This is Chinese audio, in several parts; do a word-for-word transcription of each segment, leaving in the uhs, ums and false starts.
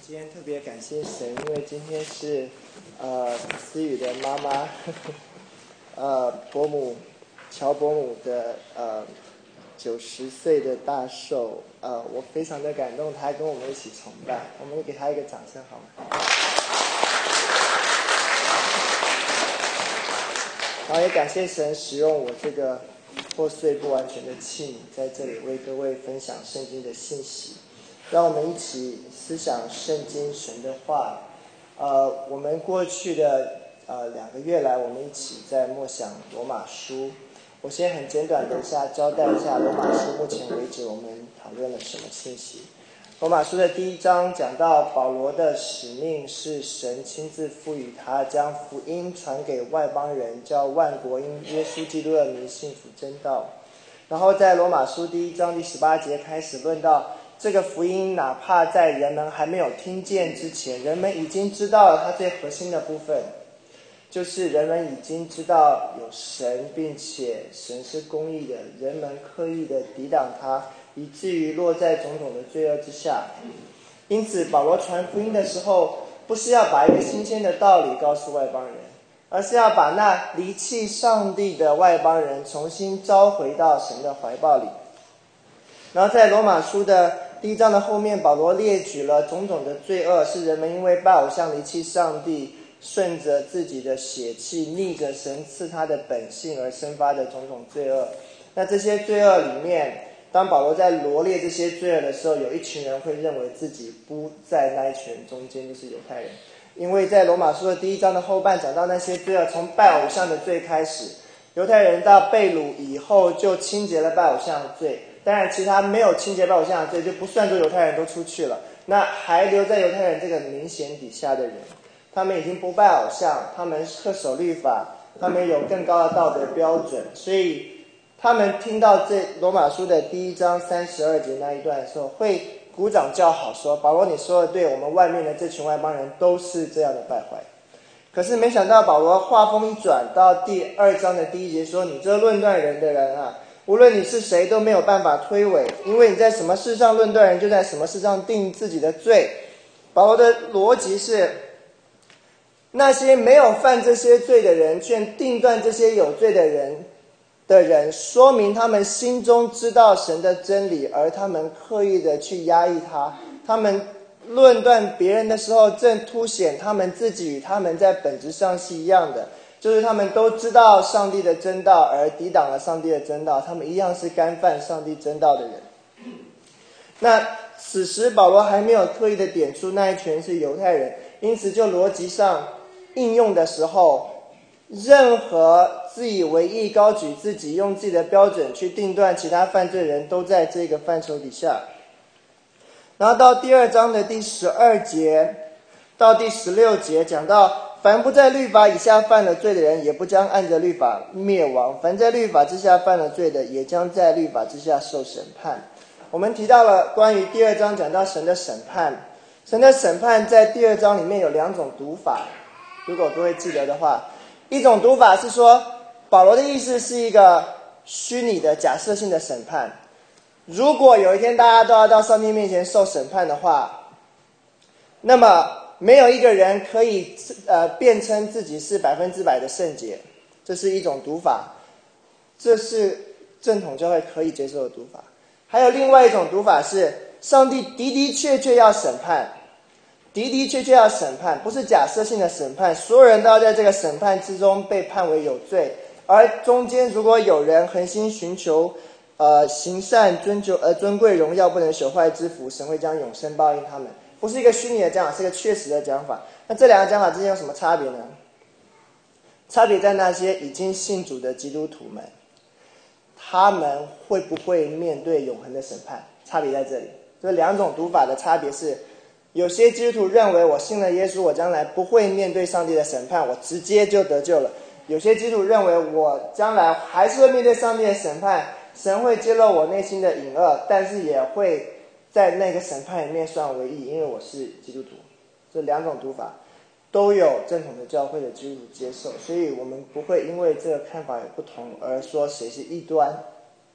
今天特别感谢神，因为今天是呃思雨的妈妈，呵呵呃伯母乔伯母的呃九十岁的大寿，呃我非常的感动，她跟我们一起崇拜，我们给她一个掌声好吗？然后也感谢神使用我这个破碎不完全的器皿，在这里为各位分享圣经的信息。让我们一起思想圣经神的话。呃，我们过去的呃两个月来，我们一起在默想罗马书。我先很简短的一下交代一下罗马书目前为止我们讨论了什么信息。罗马书的第一章讲到保罗的使命是神亲自赋予他，将福音传给外邦人，叫万国因耶稣基督的名信主真道。然后在罗马书第一章第十八节开始论到这个福音，哪怕在人们还没有听见之前，人们已经知道了它最核心的部分，就是人们已经知道有神，并且神是公义的，人们刻意的抵挡他，以至于落在种种的罪恶之下。因此保罗传福音的时候，不是要把一个新鲜的道理告诉外邦人，而是要把那离弃上帝的外邦人重新召回到神的怀抱里。然后在罗马书的第一章的后面，保罗列举了种种的罪恶，是人们因为拜偶像离弃上帝，顺着自己的血气，逆着神赐他的本性而生发的种种罪恶。那这些罪恶里面，当保罗在罗列这些罪恶的时候，有一群人会认为自己不在那一群人中间，就是犹太人。因为在罗马书的第一章的后半讲到那些罪恶，从拜偶像的罪开始，犹太人到被掳以后就清洁了拜偶像的罪。当然其他没有清洁拜偶像的罪就不算作犹太人都出去了，那还留在犹太人这个明显底下的人，他们已经不拜偶像，他们恪守律法，他们有更高的道德标准，所以他们听到这罗马书的第一章三十二节那一段的时候，会鼓掌叫好，说保罗你说的对，我们外面的这群外邦人都是这样的败坏。可是没想到保罗话锋一转，到第二章的第一节说，你这论断人的人啊，无论你是谁都没有办法推诿，因为你在什么事上论断人，就在什么事上定自己的罪。保罗的逻辑是，那些没有犯这些罪的人却定断这些有罪的人的人，说明他们心中知道神的真理，而他们刻意的去压抑它。他们论断别人的时候，正凸显他们自己与他们在本质上是一样的，就是他们都知道上帝的真道，而抵挡了上帝的真道，他们一样是干犯上帝真道的人。那此时保罗还没有特意的点出那一群是犹太人，因此就逻辑上应用的时候，任何自以为意、高举自己，用自己的标准去定断其他犯罪人，都在这个范畴底下。然后到第二章的第十二节到第十六节讲到，凡不在律法以下犯了罪的人，也不将按着律法灭亡；凡在律法之下犯了罪的，也将在律法之下受审判。我们提到了关于第二章讲到神的审判，神的审判在第二章里面有两种读法，如果各位记得的话，一种读法是说，保罗的意思是一个虚拟的假设性的审判。如果有一天大家都要到上帝面前受审判的话，那么没有一个人可以呃辩称自己是百分之百的圣洁，这是一种读法，这是正统教会可以接受的读法。还有另外一种读法是，上帝的的确确要审判，的的确确要审判，不是假设性的审判，所有人都要在这个审判之中被判为有罪，而中间如果有人恒心寻求呃行善尊求呃尊贵荣耀不能朽坏之福，神会将永生报应他们。不是一个虚拟的讲法，是一个确实的讲法。那这两个讲法之间有什么差别呢？差别在那些已经信主的基督徒们，他们会不会面对永恒的审判，差别在这里。这两种读法的差别是，有些基督徒认为我信了耶稣，我将来不会面对上帝的审判，我直接就得救了。有些基督徒认为我将来还是会面对上帝的审判，神会揭露我内心的隐恶，但是也会在那个审判里面算我为义，因为我是基督徒。这两种读法都有正统的教会的基督徒接受，所以我们不会因为这个看法有不同而说谁是异端。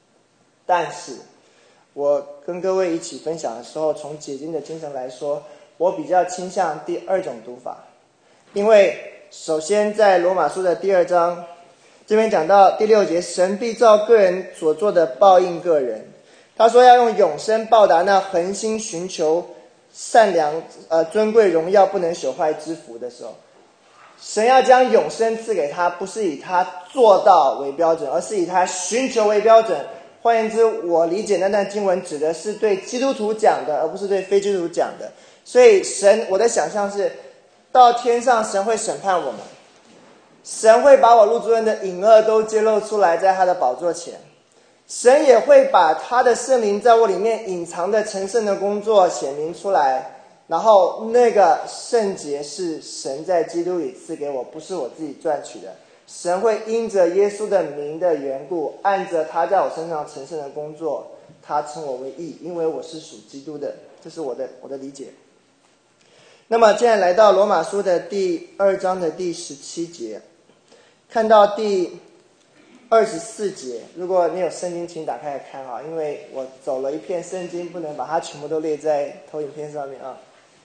但是我跟各位一起分享的时候，从解经的精神来说， 我比较倾向第二种读法，因为首先在罗马书的第二章这边讲到第六节，神必照个人所做的报应个人。他说要用永生报答那恒心寻求善良、呃尊贵、荣耀不能朽坏之福的时候，神要将永生赐给他，不是以他做到为标准，而是以他寻求为标准。换言之，我理解那段经文指的是对基督徒讲的，而不是对非基督徒讲的。所以神，我的想象是，到天上神会审判我们，神会把我陆主任的隐恶都揭露出来，在他的宝座前。神也会把他的圣灵在我里面隐藏的成圣的工作显明出来，然后那个圣洁是神在基督里赐给我，不是我自己赚取的。神会因着耶稣的名的缘故，按着他在我身上成圣的工作，他称我为义，因为我是属基督的。这是我的我的理解。那么现在来到罗马书的第二章的第十七节，看到第二十四节，如果你有圣经请打开来看啊，因为我走了一片圣经，不能把它全部都列在投影片上面啊。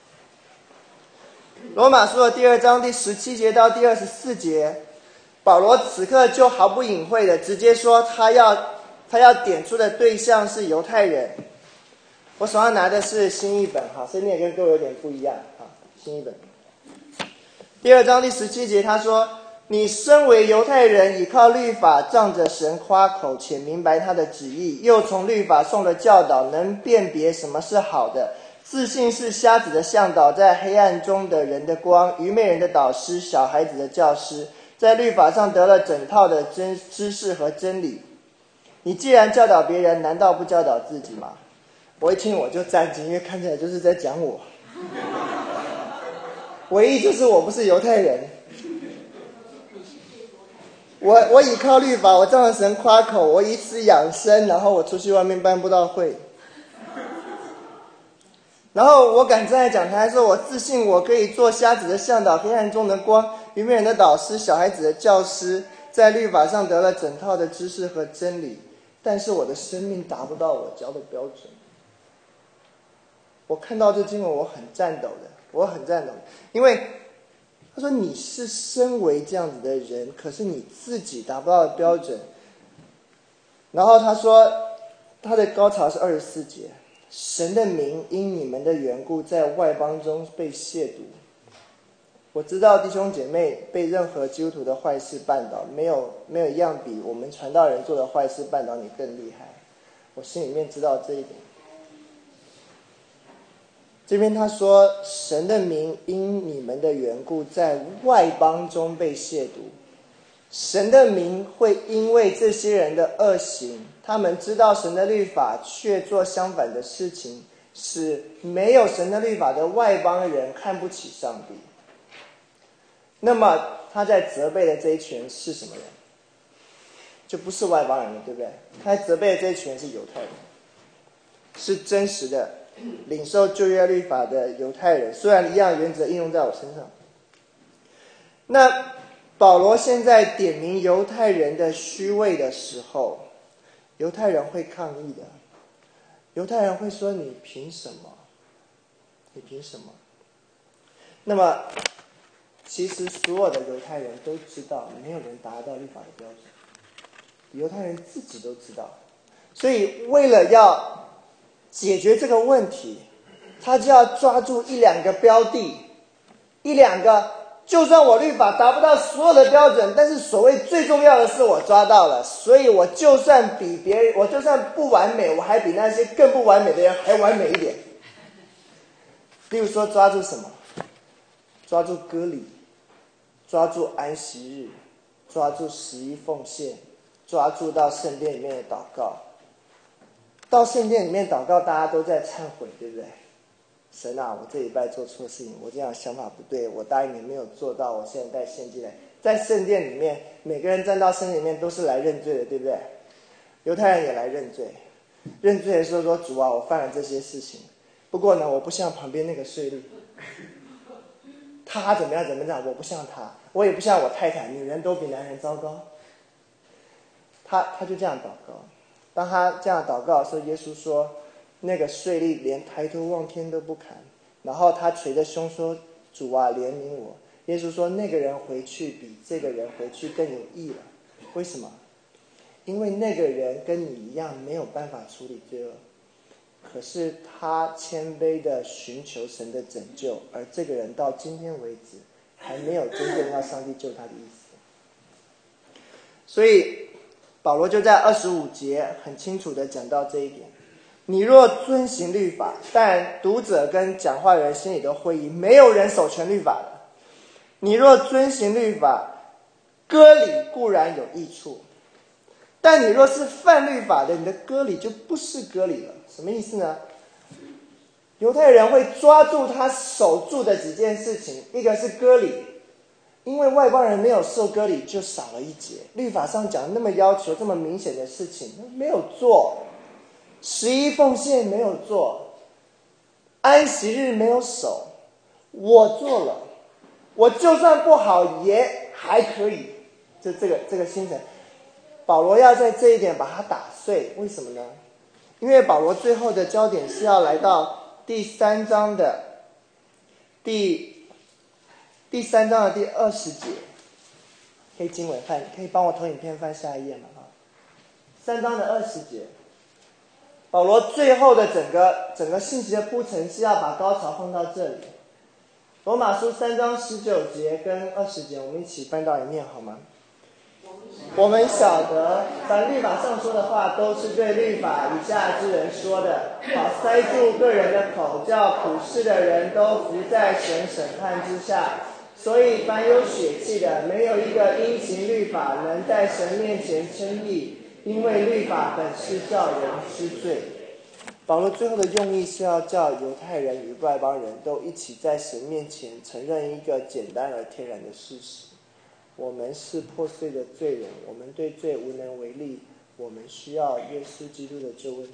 罗马书的第二章第十七节到第二十四节，保罗此刻就毫不隐晦的直接说他要他要点出的对象是犹太人。我手上拿的是新译本哈，所以你也跟各位有点不一样哈。新译本第二章第十七节他说，你身为犹太人，倚靠律法，仗着神夸口，且明白他的旨意，又从律法受了教导，能辨别什么是好的，自信是瞎子的向导，在黑暗中的人的光，愚昧人的导师，小孩子的教师，在律法上得了整套的真知识和真理。你既然教导别人，难道不教导自己吗？我一听我就战惊，因为看起来就是在讲我。唯一就是我不是犹太人。我我倚靠律法，我仗着神夸口，我以此养生，然后我出去外面办布道会。然后我敢站在讲台说，我自信我可以做瞎子的向导，黑暗中的光，愚昧人的导师，小孩子的教师，在律法上得了整套的知识和真理，但是我的生命达不到我教的标准。我看到这经文我很颤抖的，我很颤抖，因为他说你是身为这样子的人，可是你自己达不到的标准。然后他说他的高潮是二十四节，神的名因你们的缘故在外邦中被亵渎。我知道弟兄姐妹被任何基督徒的坏事绊倒，没有没有一样比我们传道人做的坏事绊倒你更厉害，我心里面知道这一点。这边他说神的名因你们的缘故在外邦中被亵渎。神的名会因为这些人的恶行，他们知道神的律法却做相反的事情，使没有神的律法的外邦人看不起上帝。那么他在责备的这一群人是什么人？就不是外邦人了，对不对？他在责备的这一群人是犹太人，是真实的领受旧约律法的犹太人，虽然一样原则应用在我身上。那保罗现在点名犹太人的虚伪的时候，犹太人会抗议的。犹太人会说你凭什么？你凭什么？那么其实所有的犹太人都知道没有人达到律法的标准，犹太人自己都知道。所以为了要解决这个问题，他就要抓住一两个标的，一两个就算我律法达不到所有的标准，但是所谓最重要的是我抓到了，所以我就算比别人，我就算不完美，我还比那些更不完美的人还完美一点。例如说抓住什么？抓住割礼，抓住安息日，抓住十一奉献，抓住到圣殿里面的祷告。到圣殿里面祷告，大家都在忏悔，对不对？神啊，我这礼拜做错事情，我这样想法不对，我答应你没有做到，我现在带献祭来。在圣殿里面，每个人站到圣殿里面都是来认罪的，对不对？犹太人也来认罪，认罪的时候说，主啊，我犯了这些事情，不过呢，我不像旁边那个税吏，他怎么样怎么样，我不像他，我也不像我太太，女人都比男人糟糕。他他就这样祷告。当他这样祷告的时候，耶稣说那个税吏连抬头望天都不敢， 然后他捶着胸说：“主啊，怜悯我。”耶稣说：“那个人回去比这个人回去更有益了。”为什么？因为那个人跟你一样没有办法处理罪恶，可是他谦卑的寻求神的拯救，而这个人到今天为止还没有真正要上帝救他的意思。所以保罗就在二十五节很清楚的讲到这一点：你若遵行律法，但读者跟讲话人心里都会意，没有人守全律法的。你若遵行律法，割礼固然有益处，但你若是犯律法的，你的割礼就不是割礼了。什么意思呢？犹太人会抓住他守住的几件事情，一个是割礼，因为外邦人没有受割礼就少了一节，律法上讲那么要求这么明显的事情没有做，十一奉献没有做，安息日没有守，我做了，我就算不好也还可以。就这个这个心神，保罗要在这一点把它打碎。为什么呢？因为保罗最后的焦点是要来到第三章的第第三章的第二十节。可以经文翻，可以帮我投影片翻下一页吗？三章的二十节，保罗最后的整个整个信息的铺陈是要把高潮放到这里。罗马书三章十九节跟二十节，我们一起翻到一面好吗？我们晓得，凡律法上说的话，都是对律法以下之人说的，好塞住个人的口，叫普世的人都伏在神审判之下。所以凡有血气的，没有一个因行律法能在神面前称义，因为律法本是叫人知罪。保罗最后的用意是要叫犹太人与外邦人都一起在神面前承认一个简单而天然的事实：我们是破碎的罪人，我们对罪无能为力，我们需要耶稣基督的救恩。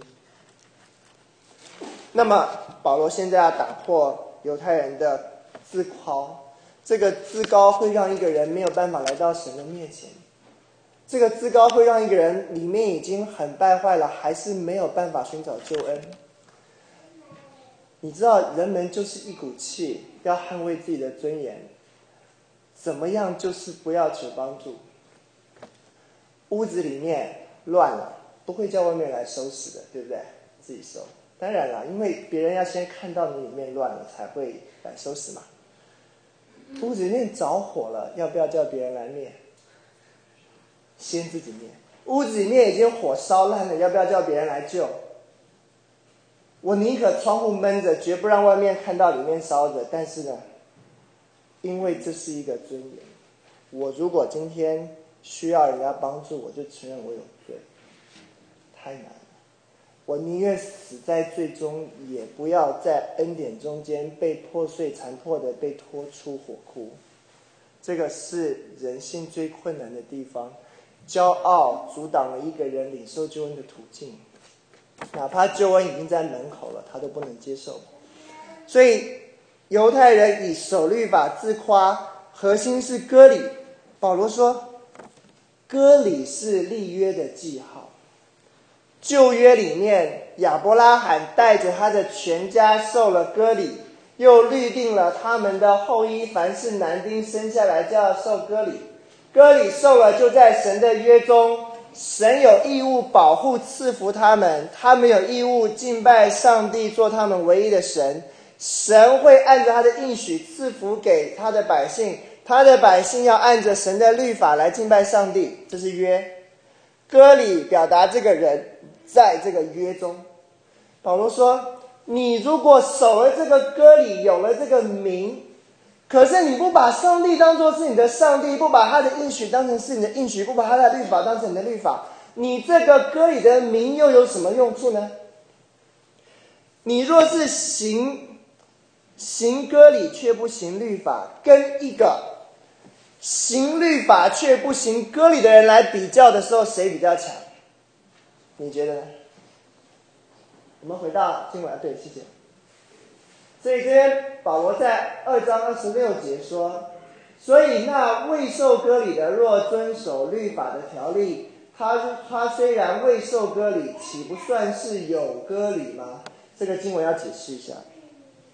那么保罗现在要打破犹太人的自夸，这个自高会让一个人没有办法来到神的面前，这个自高会让一个人里面已经很败坏了，还是没有办法寻找救恩。你知道人们就是一股气，要捍卫自己的尊严，怎么样就是不要求帮助。屋子里面乱了，不会叫外面来收拾的，对不对？自己收。当然了，因为别人要先看到你里面乱了才会来收拾嘛。屋子里面着火了，要不要叫别人来灭？先自己灭。屋子里面已经火烧烂了，要不要叫别人来救？我宁可窗户闷着，绝不让外面看到里面烧着。但是呢，因为这是一个尊严，我如果今天需要人家帮助，我就承认我有罪，太难了。我宁愿死在罪中，也不要在恩典中间被破碎残破的被拖出火窟。这个是人性最困难的地方，骄傲阻挡了一个人领受救恩的途径，哪怕救恩已经在门口了，他都不能接受。所以犹太人以守律法自夸，核心是割礼。保罗说，割礼是立约的记号。旧约里面，亚伯拉罕带着他的全家受了割礼，又律定了他们的后裔凡是男丁生下来就要受割礼。割礼受了，就在神的约中，神有义务保护赐福他们，他们有义务敬拜上帝，做他们唯一的神。神会按着他的应许赐福给他的百姓，他的百姓要按着神的律法来敬拜上帝，这是约。割礼表达这个人在这个约中。保罗说，你如果守了这个割礼，有了这个名，可是你不把上帝当作是你的上帝，不把他的应许当成是你的应许，不把他的律法当成你的律法，你这个割礼的名又有什么用处呢？你若是行行割礼却不行律法，跟一个行律法却不行割礼的人来比较的时候，谁比较强？你觉得呢？我们回到经文，对，谢谢。所以这边保罗在二章二十六节说，所以那未受割礼的，若遵守律法的条例，他他虽然未受割礼，岂不算是有割礼吗？这个经文要解释一下。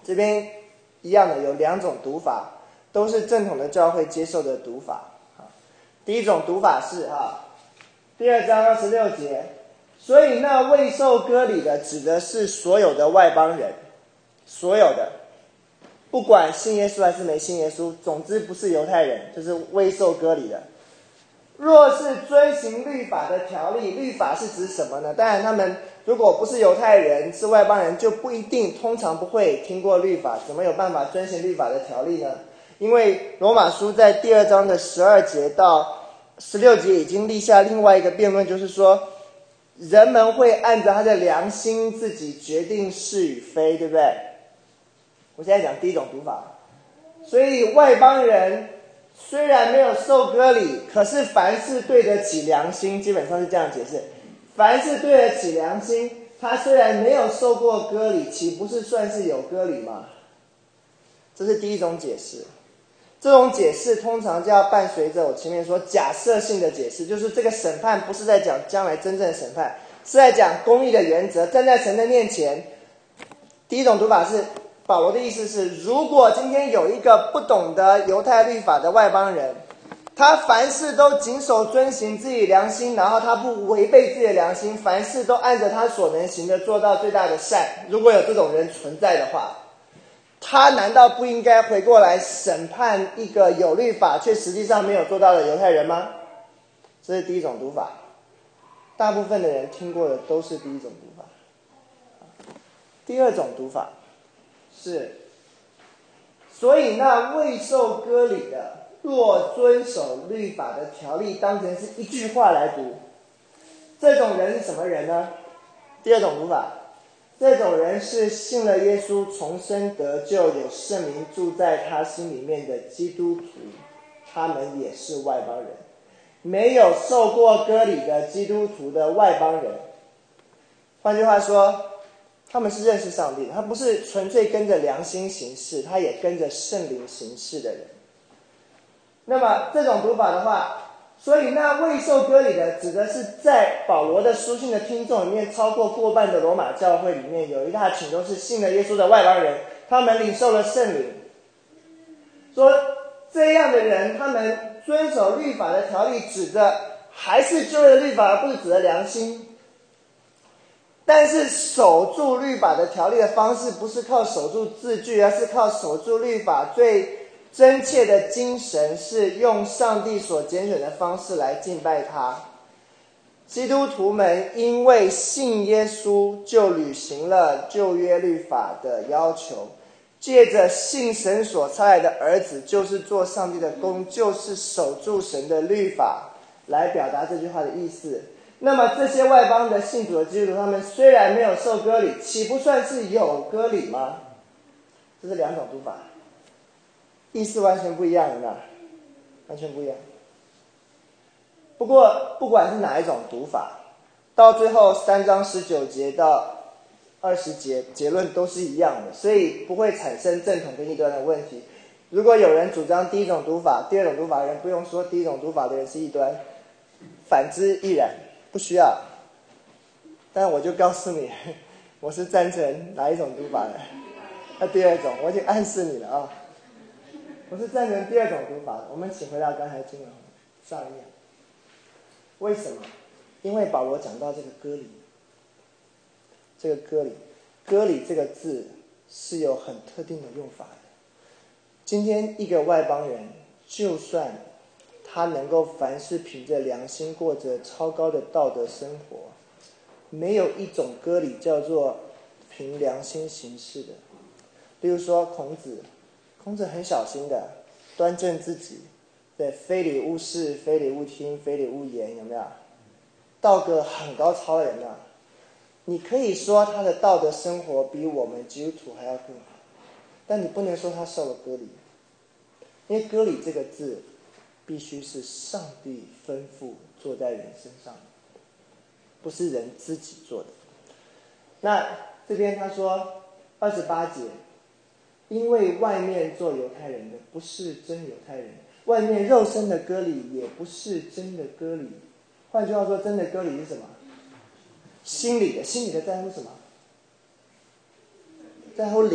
这边一样的有两种读法，都是正统的教会接受的读法。第一种读法是哈，第二章二十六节，所以那未受割礼的指的是所有的外邦人，所有的，不管信耶稣还是没信耶稣，总之不是犹太人，就是未受割礼的。若是遵行律法的条例，律法是指什么呢？当然他们如果不是犹太人，是外邦人，就不一定，通常不会听过律法，怎么有办法遵行律法的条例呢？因为罗马书在第二章的十二节到十六节已经立下另外一个辩论，就是说人们会按照他的良心自己决定是与非，对不对？我现在讲第一种读法，所以外邦人虽然没有受割礼，可是凡是对得起良心，基本上是这样解释，凡是对得起良心，他虽然没有受过割礼，岂不是算是有割礼吗？这是第一种解释。这种解释通常就要伴随着我前面说假设性的解释，就是这个审判不是在讲将来真正的审判，是在讲公义的原则，站在神的面前。第一种读法是，保罗的意思是，如果今天有一个不懂得犹太律法的外邦人，他凡事都谨守遵行自己良心，然后他不违背自己的良心，凡事都按着他所能行的做到最大的善，如果有这种人存在的话，他难道不应该回过来审判一个有律法却实际上没有做到的犹太人吗？这是第一种读法，大部分的人听过的都是第一种读法。第二种读法是，所以那未受割礼的，若遵守律法的条例，当成是一句话来读，这种人是什么人呢？第二种读法，这种人是信了耶稣重生得救，有圣灵住在他心里面的基督徒，他们也是外邦人。没有受过割礼的基督徒的外邦人，换句话说，他们是认识上帝的，他不是纯粹跟着良心行事，他也跟着圣灵行事的人。那么这种读法的话，所以那未受割礼的指的是在保罗的书信的听众里面，超过过半的罗马教会里面有一大群都是信了耶稣的外邦人，他们领受了圣灵。说这样的人，他们遵守律法的条例，指的还是旧约的律法，而不是指的良心。但是守住律法的条例的方式，不是靠守住字句，而是靠守住律法最真切的精神，是用上帝所拣选的方式来敬拜他。基督徒们因为信耶稣，就履行了旧约律法的要求，借着信神所差来的儿子，就是做上帝的工，就是守住神的律法，来表达这句话的意思。那么这些外邦的信主的基督徒，他们虽然没有受割礼，岂不算是有割礼吗？这是两种读法，意思完全不一样，有没有？完全不一样。不过不管是哪一种读法，到最后三章十九节到二十节结论都是一样的，所以不会产生正统跟异端的问题。如果有人主张第一种读法，第二种读法的人不用说第一种读法的人是异端，反之亦然，不需要。但我就告诉你，我是赞成哪一种读法的。那第二种我已经暗示你了啊、哦，我是赞成第二种读法的。我们请回到刚才经文上一页。为什么？因为保罗讲到这个割礼，这个割礼，割礼这个字是有很特定的用法的。今天一个外邦人，就算他能够凡事凭着良心过着超高的道德生活，没有一种割礼叫做凭良心行事的。例如说孔子，孔子很小心的端正自己，对，非礼勿视，非礼勿听，非礼勿言，有没有？道德很高超的人啊，你可以说他的道德生活比我们基督徒还要更好，但你不能说他受了割礼，因为割礼这个字必须是上帝吩咐做在人身上，不是人自己做的。那这边他说二十八节，因为外面做犹太人的不是真犹太人，外面肉身的割礼也不是真的割礼。换句话说，真的割礼是什么？心里的，心里的在乎什么？在乎灵，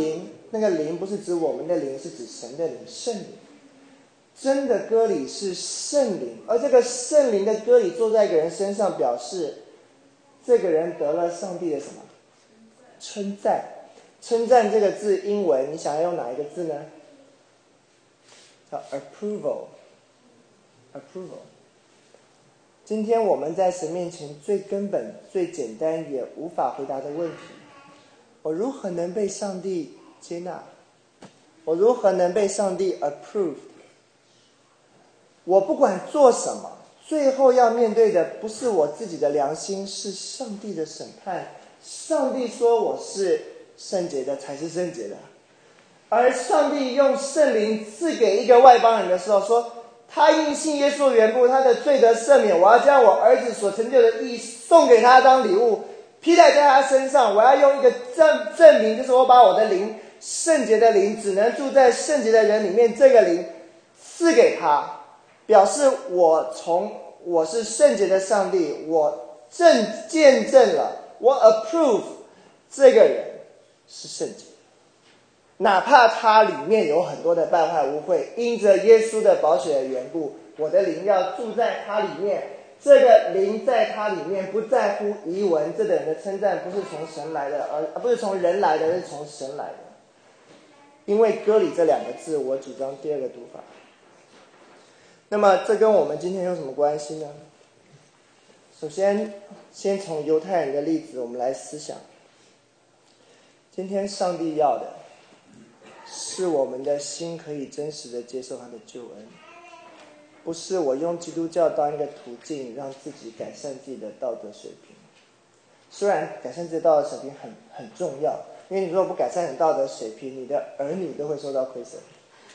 那个灵不是指我们的灵，是指神的灵，圣灵。真的割礼是圣灵，而这个圣灵的割礼坐在一个人身上，表示这个人得了上帝的什么？称赞。称赞这个字英文你想要用哪一个字呢？叫 approval。 approval。 今天我们在神面前最根本最简单也无法回答的问题，我如何能被上帝接纳？我如何能被上帝 approve？ 我不管做什么，最后要面对的不是我自己的良心，是上帝的审判。上帝说我是圣洁的才是圣洁的，而上帝用圣灵赐给一个外邦人的时候说，他因信耶稣的缘故，他的罪得赦免，我要将我儿子所成就的义送给他当礼物，披戴在他身上。我要用一个证证明，就是我把我的灵，圣洁的灵，只能住在圣洁的人里面，这个灵赐给他，表示我从我是圣洁的上帝，我正见证了，我 approve 这个人是圣洁，哪怕他里面有很多的败坏污秽，因着耶稣的宝血的缘故，我的灵要住在他里面。这个灵在他里面，不在乎遗文，这等人的称赞不是从神来的，而不是从人来的，是从神来的。因为割礼这两个字，我主张第二个读法。那么这跟我们今天有什么关系呢？首先先从犹太人的例子我们来思想，今天上帝要的是我们的心可以真实的接受他的救恩，不是我用基督教当一个途径让自己改善自己的道德水平。虽然改善自己的道德水平很很重要，因为你如果不改善你的道德水平，你的儿女都会受到亏损。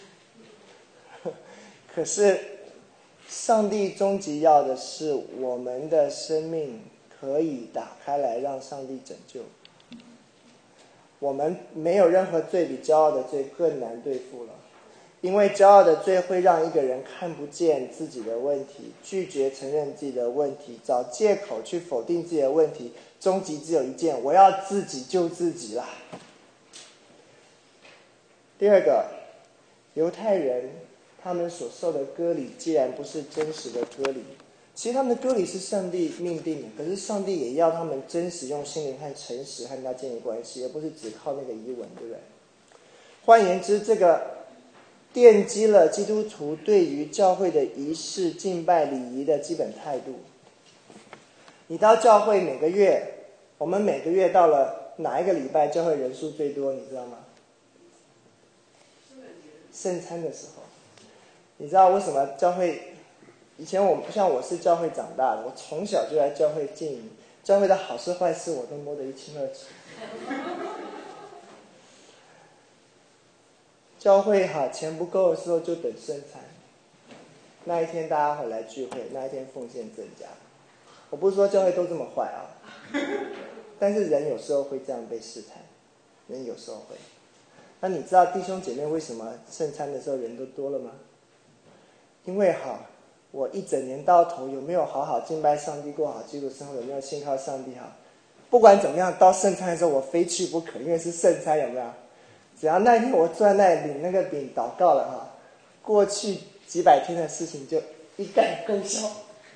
可是上帝终极要的是我们的生命可以打开来让上帝拯救。我们没有任何罪比骄傲的罪更难对付了，因为骄傲的罪会让一个人看不见自己的问题，拒绝承认自己的问题，找借口去否定自己的问题，终极只有一件，我要自己救自己啦。第二个，犹太人他们所受的割礼既然不是真实的割礼，其实他们的割礼是上帝命定的，可是上帝也要他们真实用心灵和诚实和他建立关系，而不是只靠那个遗文，对不对？换言之，这个奠基了基督徒对于教会的仪式敬拜礼仪的基本态度。你到教会每个月，我们每个月到了哪一个礼拜教会人数最多，你知道吗？圣餐的时候。你知道为什么教会以前我像我是教会长大的，我从小就来教会经营，教会的好事坏事我都摸得一清二楚。教会哈钱不够的时候就等圣餐，那一天大家回来聚会，那一天奉献增加。我不是说教会都这么坏啊，但是人有时候会这样被试探，人有时候会。那你知道弟兄姐妹为什么圣餐的时候人都多了吗？因为好，我一整年到头有没有好好敬拜上帝，过好基督生活，有没有信靠上帝好，不管怎么样，到圣餐的时候我非去不可，因为是圣餐，有没有？只要那一天我坐在那里领那个饼祷告了哈，过去几百天的事情就一概勾销。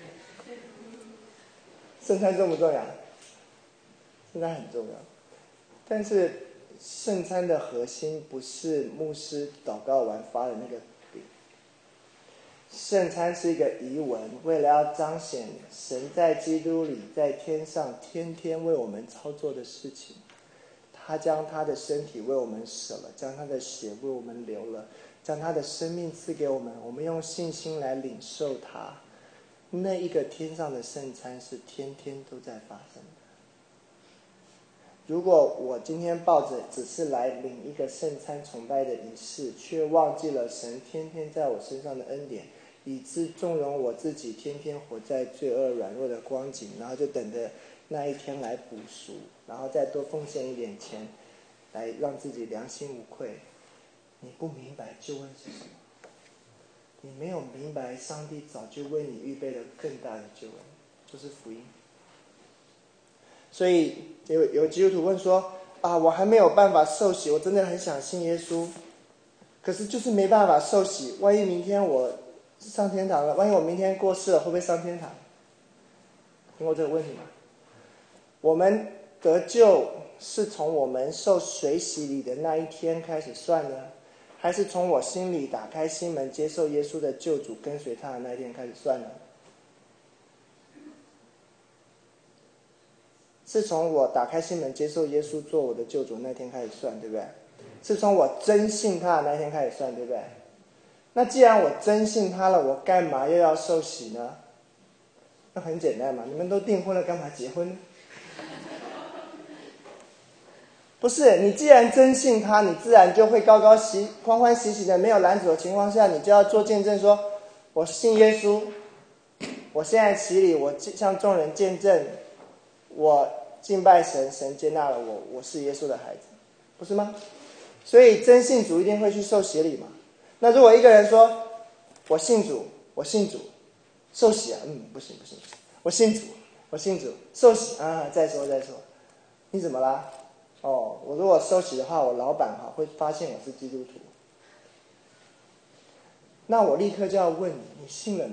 圣餐重不重要？圣餐很重要，但是圣餐的核心不是牧师祷告完发的那个饼。圣餐是一个遗文，为了要彰显神在基督里在天上天天为我们操作的事情。他将他的身体为我们舍了，将他的血为我们流了，将他的生命赐给我们，我们用信心来领受他。那一个天上的圣餐是天天都在发生的。如果我今天抱着只是来领一个圣餐崇拜的仪式，却忘记了神天天在我身上的恩典，以致纵容我自己天天活在罪恶软弱的光景，然后就等着那一天来补赎，然后再多奉献一点钱来让自己良心无愧。你不明白救恩是什么，你没有明白上帝早就为你预备了更大的救恩，就是福音。所以有有基督徒问说啊，我还没有办法受洗，我真的很想信耶稣，可是就是没办法受洗，万一明天我上天堂了，万一我明天过世了，会不会上天堂？听过这个问题吗？我们得救是从我们受水洗礼的那一天开始算呢，还是从我心里打开心门接受耶稣的救主，跟随他的那一天开始算呢？是从我打开心门接受耶稣做我的救主那天开始算，对不对？是从我真信他的那天开始算，对不对？那既然我真信他了，我干嘛又要受洗呢？那很简单嘛，你们都订婚了，干嘛结婚呢？不是，你既然真信他，你自然就会高高喜欢欢喜喜的，没有拦阻的情况下，你就要做见证说，我信耶稣，我现在洗礼，我向众人见证，我敬拜神，神接纳了我，我是耶稣的孩子，不是吗？所以真信主一定会去受洗礼嘛。那如果一个人说我信主，我信主，受洗啊，嗯，不行不行，我信主，我信主，受洗啊，再说再说，你怎么啦？哦，我如果受洗的话，我老板哈会发现我是基督徒，那我立刻就要问你，你信了没？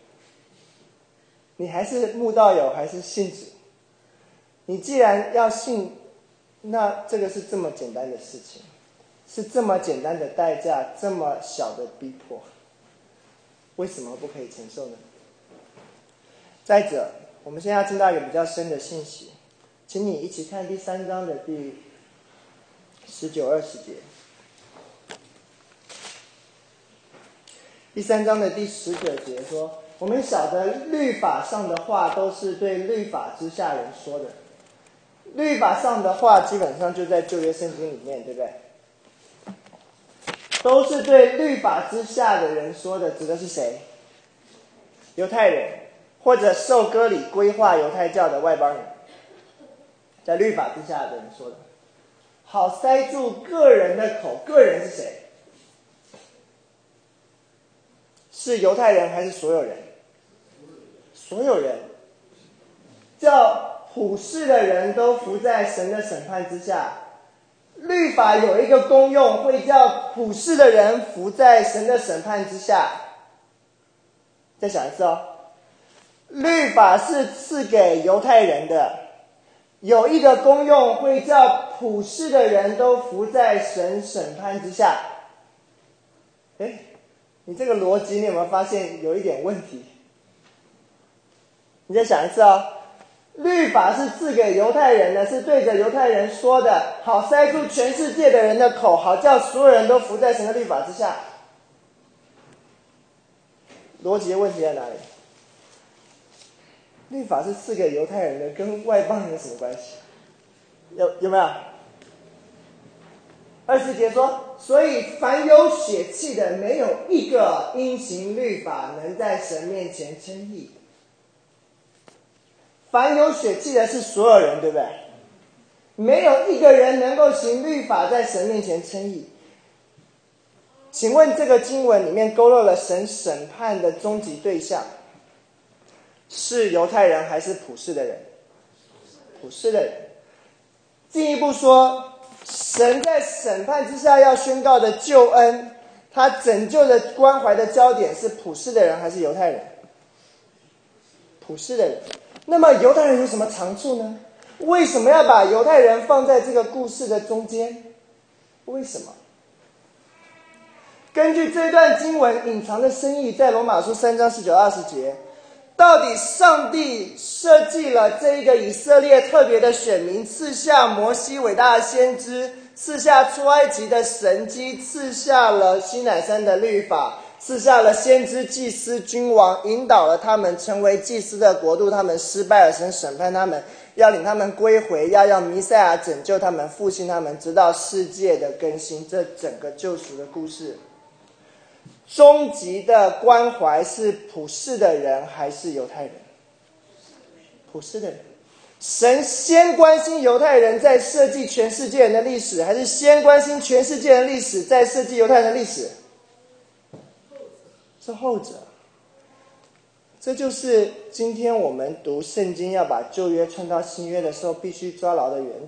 你还是慕道友还是信主？你既然要信，那这个是这么简单的事情，是这么简单的代价，这么小的逼迫，为什么不可以承受呢？再者，我们现在要进到一个比较深的信息，请你一起看第三章的第十九、二十节。第三章的第十九节说，我们晓得律法上的话都是对律法之下人说的。律法上的话基本上就在旧约圣经里面，对不对？都是对律法之下的人说的，指的是谁？犹太人，或者受割礼规划犹太教的外邦人，在律法之下的人说的，好塞住个人的口。个人是谁？是犹太人还是所有人？所有人，叫普世的人都服在神的审判之下。律法有一个功用，会叫普世的人服在神的审判之下。再想一次哦，律法是赐给犹太人的，有一个功用，会叫普世的人都服在神审判之下。诶，你这个逻辑你有没有发现有一点问题？你再想一次哦，律法是赐给犹太人的，是对着犹太人说的，好塞住全世界的人的口，好叫所有人都服在神的律法之下。逻辑的问题在哪里？律法是赐给犹太人的，跟外邦人有什么关系？有有没有？二十节说，所以凡有血气的，没有一个因行律法能在神面前称义。凡有血气的是所有人，对不对？没有一个人能够行律法在神面前称义。请问这个经文里面勾勒了神审判的终极对象是犹太人还是普世的人？普世的人。进一步说，神在审判之下要宣告的救恩，他拯救的关怀的焦点是普世的人还是犹太人？普世的人。那么犹太人有什么长处呢？为什么要把犹太人放在这个故事的中间？为什么？根据这段经文隐藏的深意，在罗马书三章十九二十节，到底上帝设计了这一个以色列特别的选民，赐下摩西伟大的先知，赐下出埃及的神迹，赐下了西乃山的律法，赐下了先知、祭司、君王，引导了他们成为祭司的国度，他们失败了，神审判他们，要领他们归回，要让弥赛亚拯救他们，复兴他们，直到世界的更新。这整个救赎的故事，终极的关怀是普世的人还是犹太人？普世的人。神先关心犹太人在设计全世界人的历史，还是先关心全世界人的历史在设计犹太人的历史？是后者。这就是今天我们读圣经要把旧约串到新约的时候必须抓牢的原则。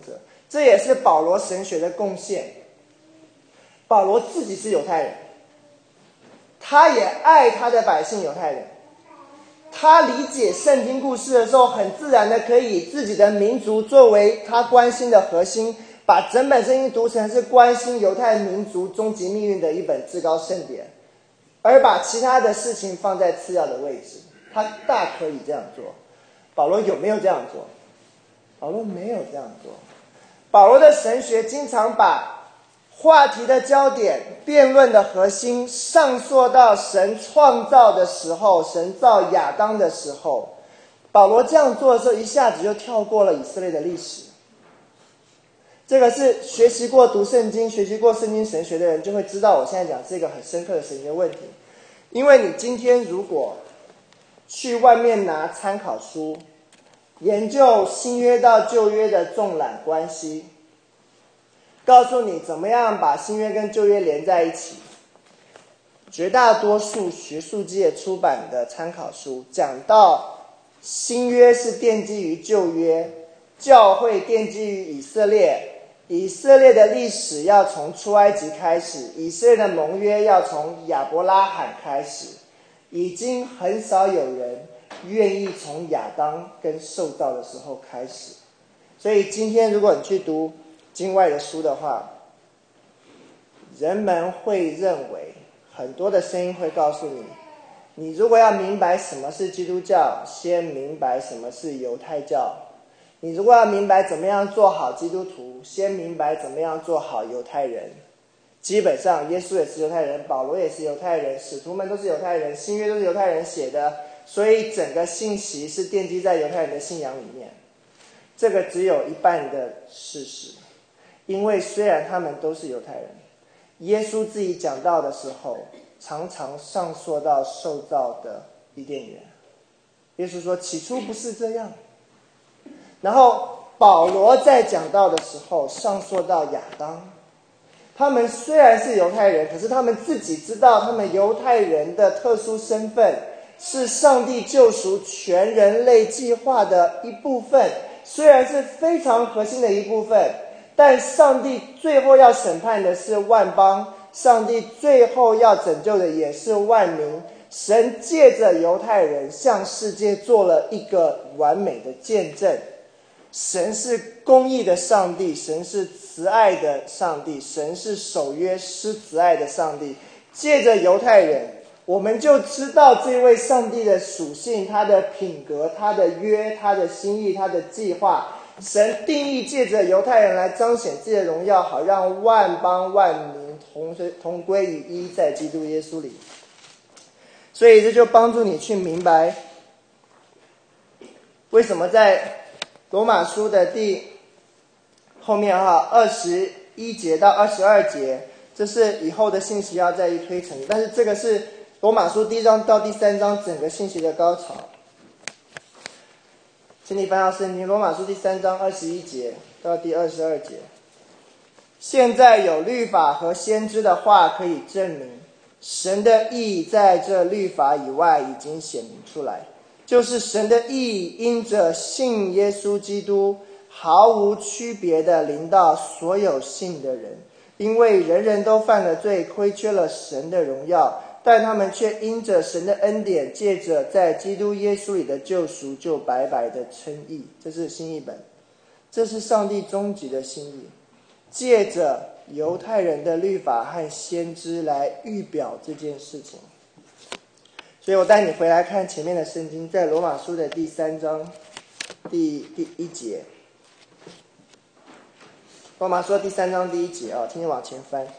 这也是保罗神学的贡献。保罗自己是犹太人，他也爱他的百姓犹太人，他理解圣经故事的时候，很自然的可以以自己的民族作为他关心的核心，把整本圣经读成是关心犹太民族终极命运的一本至高圣典，而把其他的事情放在次要的位置。他大可以这样做。保罗有没有这样做？保罗没有这样做。保罗的神学经常把话题的焦点、辩论的核心上溯到神创造的时候，神造亚当的时候。保罗这样做的时候，一下子就跳过了以色列的历史。这个是学习过读圣经、学习过圣经神学的人就会知道，我现在讲是一个很深刻的神学问题。因为你今天如果去外面拿参考书，研究新约到旧约的纵览关系，告诉你怎么样把新约跟旧约连在一起。绝大多数学术界出版的参考书讲到新约是奠基于旧约，教会奠基于以色列，以色列的历史要从出埃及开始，以色列的盟约要从亚伯拉罕开始，已经很少有人愿意从亚当跟受造的时候开始。所以今天如果你去读经外的书的话，人们会认为，很多的声音会告诉你，你如果要明白什么是基督教，先明白什么是犹太教。你如果要明白怎么样做好基督徒，先明白怎么样做好犹太人。基本上耶稣也是犹太人，保罗也是犹太人，使徒们都是犹太人，新约都是犹太人写的，所以整个信息是奠基在犹太人的信仰里面。这个只有一半的事实，因为虽然他们都是犹太人，耶稣自己讲道的时候常常上溯到受造的伊甸园。耶稣说起初不是这样。然后保罗在讲道的时候上溯到亚当。他们虽然是犹太人，可是他们自己知道他们犹太人的特殊身份是上帝救赎全人类计划的一部分，虽然是非常核心的一部分，但上帝最后要审判的是万邦，上帝最后要拯救的也是万民。神借着犹太人向世界做了一个完美的见证。神是公义的上帝，神是慈爱的上帝，神是守约施慈爱的上帝。借着犹太人，我们就知道这位上帝的属性，他的品格，他的约，他的心意，他的计划。神定义借着犹太人来彰显自己的荣耀，好让万邦万民同同归于一，在基督耶稣里。所以这就帮助你去明白，为什么在罗马书的第后面哈二十一节到二十二节，这是以后的信息要再一推陈，但是这个是罗马书第一章到第三章整个信息的高潮。请你翻到圣经，罗马书第三章二十一节到第二十二节。现在有律法和先知的话可以证明，神的义在这律法以外已经显明出来，就是神的义因着信耶稣基督毫无区别的临到所有信的人，因为人人都犯了罪，亏缺了神的荣耀，但他们却因着神的恩典，借着在基督耶稣里的救赎，就白白的称义。这是新译本，这是上帝终极的心意，借着犹太人的律法和先知来预表这件事情。所以我带你回来看前面的圣经，在罗马书的第三章第第一节。罗马书第三章第一节啊，请你往前翻。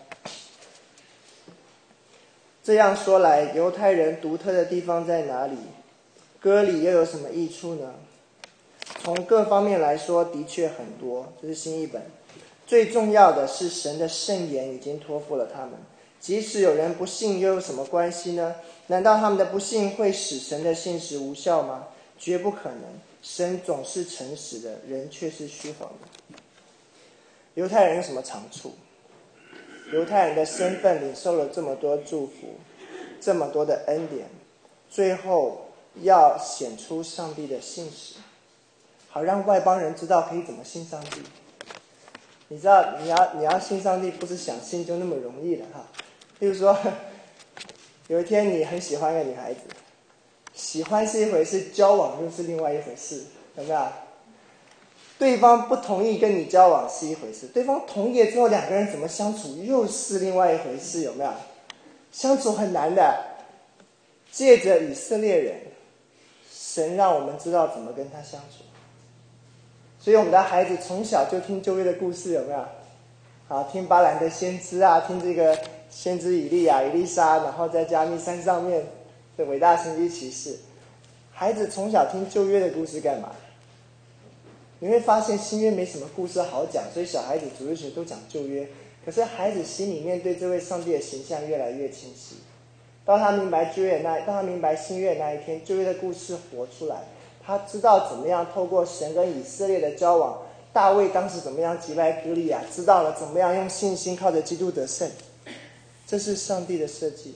这样说来，犹太人独特的地方在哪里？割礼又有什么益处呢？从各方面来说，的确很多。这是新译本。最重要的是，神的圣言已经托付了他们。即使有人不信，又有什么关系呢？难道他们的不信会使神的信实无效吗？绝不可能。神总是诚实的，人却是虚谎的。犹太人有什么长处？犹太人的身份领受了这么多祝福，这么多的恩典，最后要显出上帝的信实，好让外邦人知道可以怎么信上帝。 你知道你要你要信上帝不是想信就那么容易的哈。例如说，有一天你很喜欢一个女孩子，喜欢是一回事，交往又是另外一回事，有没有？对方不同意跟你交往是一回事，对方同意了之后两个人怎么相处又是另外一回事，有没有？相处很难的。借着以色列人，神让我们知道怎么跟他相处，所以我们的孩子从小就听旧约的故事，有没有？好，听巴兰的先知啊，听这个先知以利亚、以利沙，然后在加密山上面的伟大神迹奇事。孩子从小听旧约的故事干嘛？你会发现新约没什么故事好讲，所以小孩子主日学都讲旧约。可是孩子心里面对这位上帝的形象越来越清晰。当他明白旧约那，当他明白新约那一天，旧约的故事活出来，他知道怎么样透过神跟以色列的交往，大卫当时怎么样击败歌利亚，知道了怎么样用信心靠着基督得胜。这是上帝的设计。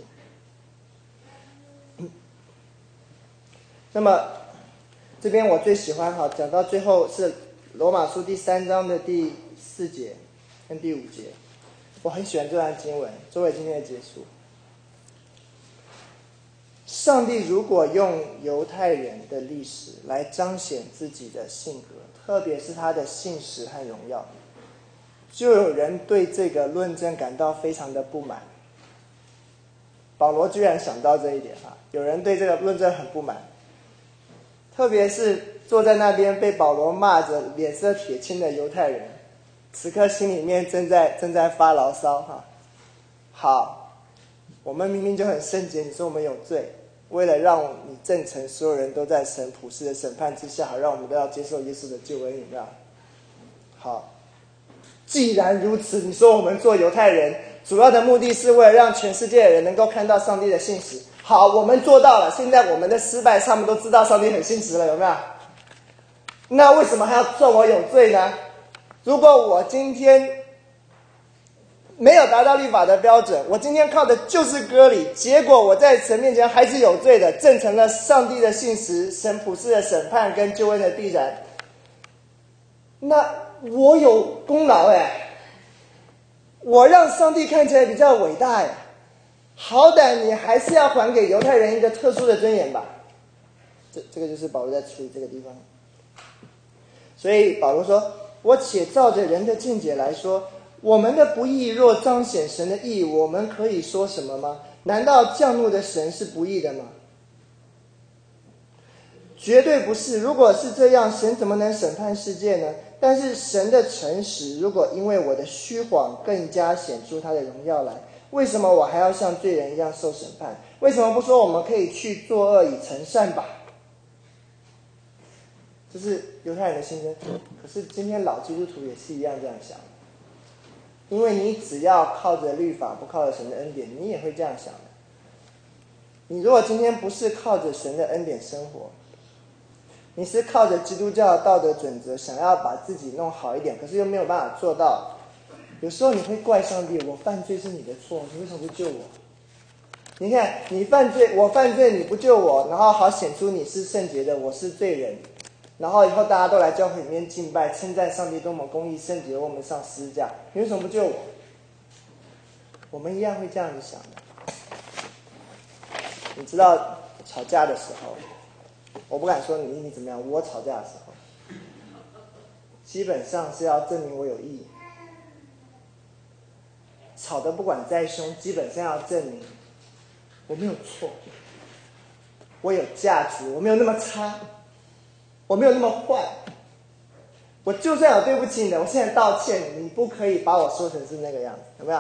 那么这边我最喜欢哈，讲到最后是罗马书第三章的第四节跟第五节，我很喜欢这段经文，作为今天的结束。上帝如果用犹太人的历史来彰显自己的性格，特别是他的信实和荣耀，就有人对这个论证感到非常的不满。保罗居然想到这一点哈，有人对这个论证很不满，特别是坐在那边被保罗骂着脸色铁青的犹太人，此刻心里面正在正在发牢骚哈。好，我们明明就很圣洁，你说我们有罪，为了让你证成所有人都在神普世的审判之下，好让我们都要接受耶稣的救恩，有没有？好，既然如此，你说我们做犹太人主要的目的是为了让全世界的人能够看到上帝的信实。好，我们做到了，现在我们的失败他们都知道上帝很信实了，有没有？那为什么还要算我有罪呢？如果我今天没有达到律法的标准，我今天靠的就是割礼，结果我在神面前还是有罪的，证成了上帝的信实，神普世的审判跟救恩的必然，那我有功劳哎，我让上帝看起来比较伟大哎，好歹你还是要还给犹太人一个特殊的尊严吧。这这个就是保罗在处理这个地方。所以保罗说，我且照着人的见解来说，我们的不义若彰显神的义，我们可以说什么吗？难道降怒的神是不义的吗？绝对不是。如果是这样，神怎么能审判世界呢？但是神的诚实，如果因为我的虚谎更加显出他的荣耀来，为什么我还要像罪人一样受审判？为什么不说我们可以去作恶以成善吧？这是犹太人的心声。可是今天老基督徒也是一样这样想，因为你只要靠着律法，不靠着神的恩典，你也会这样想的。你如果今天不是靠着神的恩典生活，你是靠着基督教的道德准则想要把自己弄好一点，可是又没有办法做到，有时候你会怪上帝，我犯罪是你的错，你为什么不救我？你看你犯罪，我犯罪你不救我，然后好显出你是圣洁的，我是罪人，然后以后大家都来教会里面敬拜，称赞上帝多么公义圣洁，为我们上十字架，你为什么不救我？我们一样会这样子想的。你知道吵架的时候，我不敢说你你怎么样，我吵架的时候基本上是要证明我有义，吵得不管再凶，基本上要证明我没有错，我有价值，我没有那么差，我没有那么坏，我就算有对不起你的，我现在道歉，你不可以把我说成是那个样子，有没有？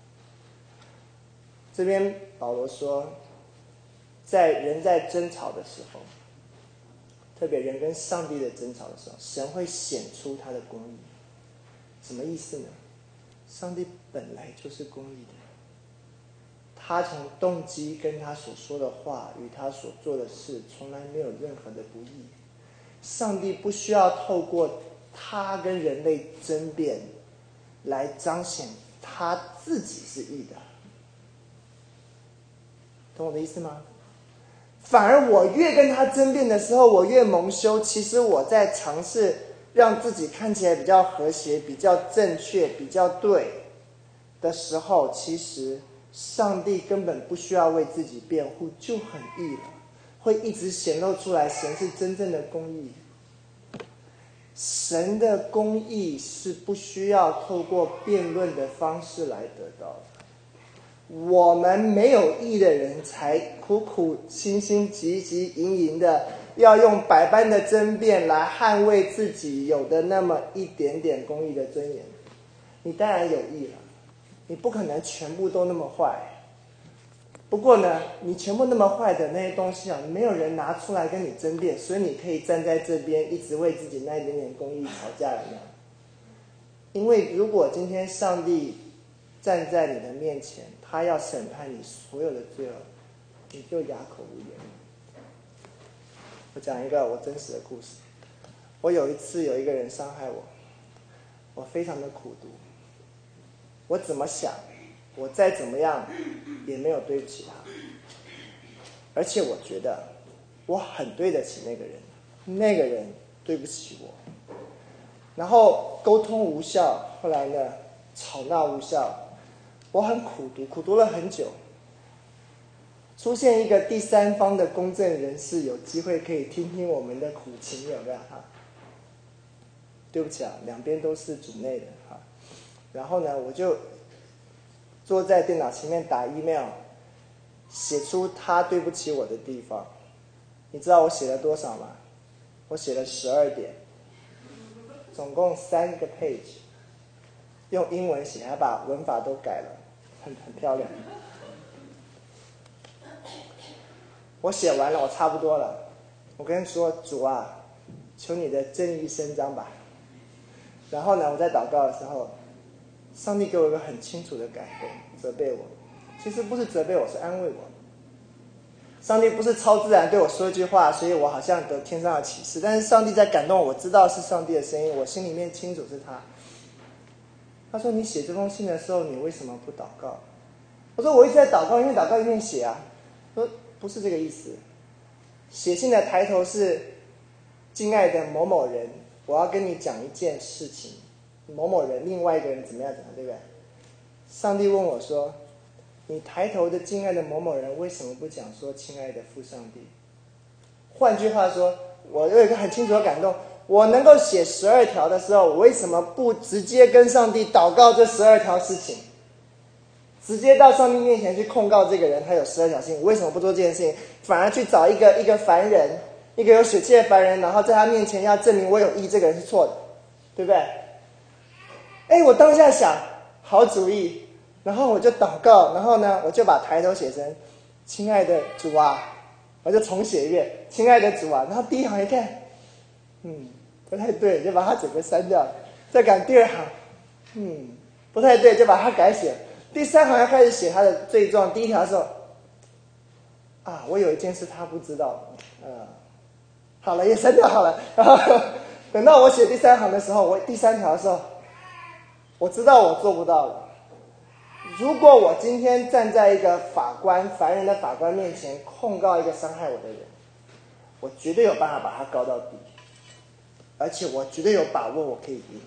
这边保罗说，在人在争吵的时候，特别人跟上帝的争吵的时候，神会显出他的公义。什么意思呢？上帝本来就是公义的，他从动机跟他所说的话与他所做的事从来没有任何的不义。上帝不需要透过他跟人类争辩来彰显他自己是义的，懂我的意思吗？反而我越跟他争辩的时候，我越蒙羞。其实我在尝试让自己看起来比较和谐、比较正确、比较对的时候，其实上帝根本不需要为自己辩护，就很义了，会一直显露出来神是真正的公义。神的公义是不需要透过辩论的方式来得到的。我们没有义的人才苦苦辛辛汲汲营营的要用百般的争辩来捍卫自己有的那么一点点公义的尊严。你当然有义了，你不可能全部都那么坏。不过呢，你全部那么坏的那些东西啊，没有人拿出来跟你争辩，所以你可以站在这边一直为自己那一点点公义吵架了呢。因为如果今天上帝站在你的面前，他要审判你所有的罪恶，你就哑口无言。我讲一个我真实的故事。我有一次有一个人伤害我，我非常的苦毒，我怎么想，我再怎么样也没有对不起他，而且我觉得我很对得起那个人，那个人对不起我。然后沟通无效，后来呢吵闹无效，我很苦读，苦读了很久。出现一个第三方的公正人士，有机会可以听听我们的苦情，有没有哈？对不起啊，两边都是主内的哈。然后呢，我就坐在电脑前面打 email， 写出他对不起我的地方。你知道我写了多少吗？我写了十二点，总共三个 page， 用英文写，还把文法都改了，很很漂亮。我写完了，我差不多了。我跟他说：“主啊，求你的正义伸张吧。”然后呢，我在祷告的时候，上帝给我一个很清楚的感动，责备我。其实不是责备我，是安慰我。上帝不是超自然对我说一句话，所以我好像得天上的启示，但是上帝在感动我，我知道是上帝的声音，我心里面清楚是他。他说：“你写这封信的时候，你为什么不祷告？”我说：“我一直在祷告，因为祷告一面写啊。”他说：“不是这个意思。写信的抬头是亲爱的某某人，我要跟你讲一件事情。某某人，另外一个人怎么样怎么样，对不对？”上帝问我说：“你抬头的亲爱的某某人，为什么不讲说亲爱的父上帝？”换句话说，我有一个很清楚的感动，我能够写十二条的时候，我为什么不直接跟上帝祷告这十二条事情？直接到上帝面前去控告这个人，他有十二条事情，我为什么不做这件事情？反而去找一个一个凡人，一个有血气的凡人，然后在他面前要证明我有义，这个人是错的，对不对？哎，我当下想，好主意，然后我就祷告，然后呢，我就把抬头写成“亲爱的主啊”，我就重写一遍“亲爱的主啊”，然后第一行一看，嗯，不太对，就把它整个删掉，再改第二行，嗯，不太对，就把它改写。第三行要开始写他的罪状，第一条的时候，啊，我有一件事他不知道，呃，好了，也删掉好了。然后等到我写第三行的时候，我第三条的时候，我知道我做不到了。如果我今天站在一个法官、凡人的法官面前控告一个伤害我的人，我绝对有办法把他告到底，而且我绝对有把握我可以赢。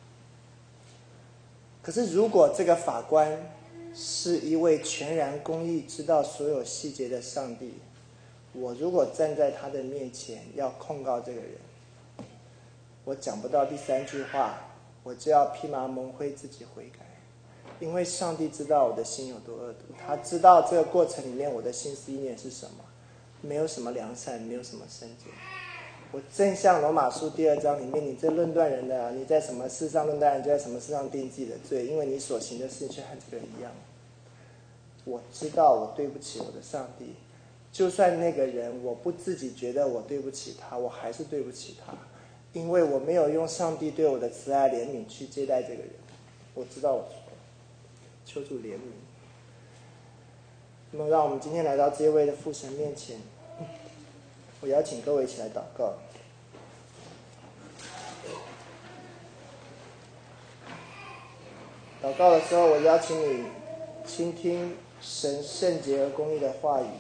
可是如果这个法官是一位全然公义、知道所有细节的上帝，我如果站在他的面前要控告这个人，我讲不到第三句话，我就要披麻蒙灰自己悔改。因为上帝知道我的心有多恶毒，他知道这个过程里面我的心思意念是什么，没有什么良善，没有什么圣洁。我正像罗马书第二章里面，你这论断人的，你在什么事上论断人，就在什么事上定自己的罪，因为你所行的事却和这个人一样。我知道我对不起我的上帝，就算那个人我不自己觉得我对不起他，我还是对不起他，因为我没有用上帝对我的慈爱怜悯去接待这个人。我知道我错了，求主怜悯。那么让我们今天来到这位的父神面前，我邀请各位一起来祷告。祷告的时候，我邀请你倾听神圣洁而公义的话语，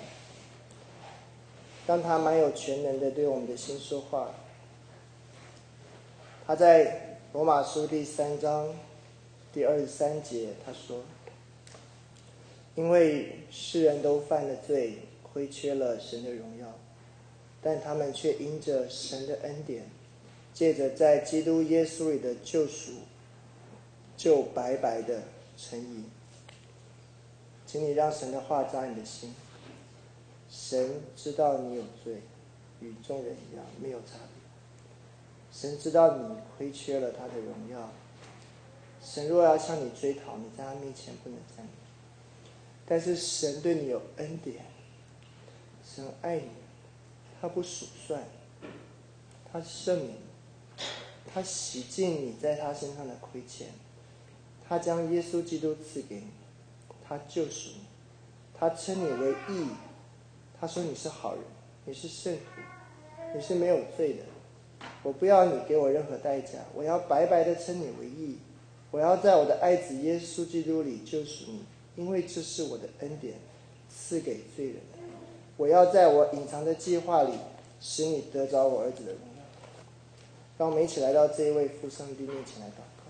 让他蛮有全能的对我们的心说话。 他在罗马书第三章第二十三节他说，因为世人都犯了罪，亏缺了神的荣耀，但他们却因着神的恩典，借着在基督耶稣里的救赎，就白白的称义。请你让神的话扎你的心。神知道你有罪，与众人一样，没有差别。神知道你亏缺了他的荣耀。神若要向你追讨，你在他面前不能站立。但是神对你有恩典，神爱你，他不数算，他赦免你，他洗净你在他身上的亏欠，他将耶稣基督赐给你，他救赎你，他称你为义，他说你是好人，你是圣徒，你是没有罪的。我不要你给我任何代价，我要白白的称你为义，我要在我的爱子耶稣基督里救赎你，因为这是我的恩典，赐给罪人的。我要在我隐藏的计划里，使你得着我儿子的荣耀。让我们一起来到这一位父上帝面前来祷告。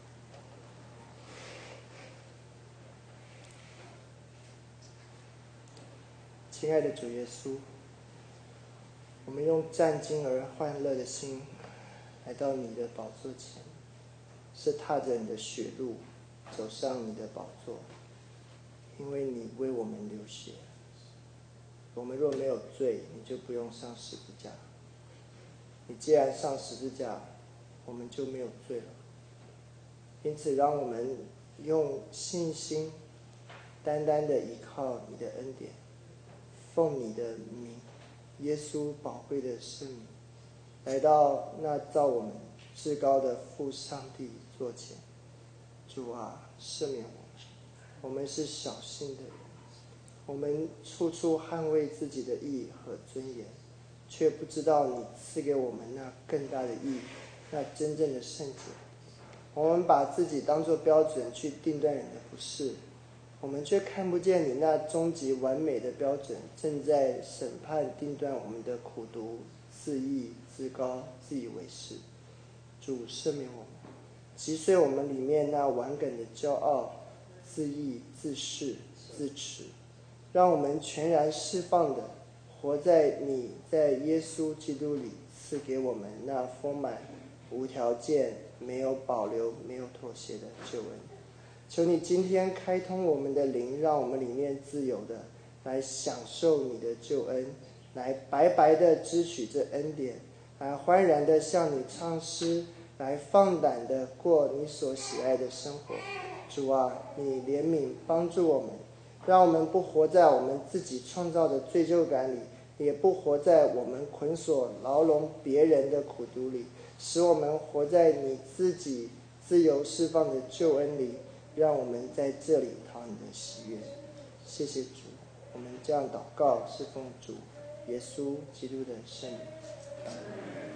亲爱的主耶稣，我们用战惊而欢乐的心来到你的宝座前，是踏着你的血路走上你的宝座，因为你为我们流血。我们若没有罪，你就不用上十字架。你既然上十字架，我们就没有罪了。因此让我们用信心单单的依靠你的恩典，奉你的名，耶稣宝贵的圣名，来到那造我们至高的父上帝座前。主啊，赦免我们，我们是小信的人，我们处处捍卫自己的义和尊严，却不知道你赐给我们那更大的义，那真正的圣洁。我们把自己当作标准去定断人的不是，我们却看不见你那终极完美的标准正在审判定断我们的苦毒、自义、自高、自以为是。主赦免我们，击碎我们里面那顽梗的骄傲、自义、自恃、自持，让我们全然释放的活在你在耶稣基督里赐给我们那丰满、无条件、没有保留、没有妥协的救恩。求你今天开通我们的灵，让我们里面自由的来享受你的救恩，来白白的支取这恩典，来欢然的向你唱诗，来放胆的过你所喜爱的生活。主啊，你怜悯帮助我们，让我们不活在我们自己创造的罪疚感里，也不活在我们捆锁牢笼别人的苦毒里，使我们活在你自己自由释放的救恩里，让我们在这里讨你的喜悦。谢谢主，我们这样祷告是奉主耶稣基督的圣名。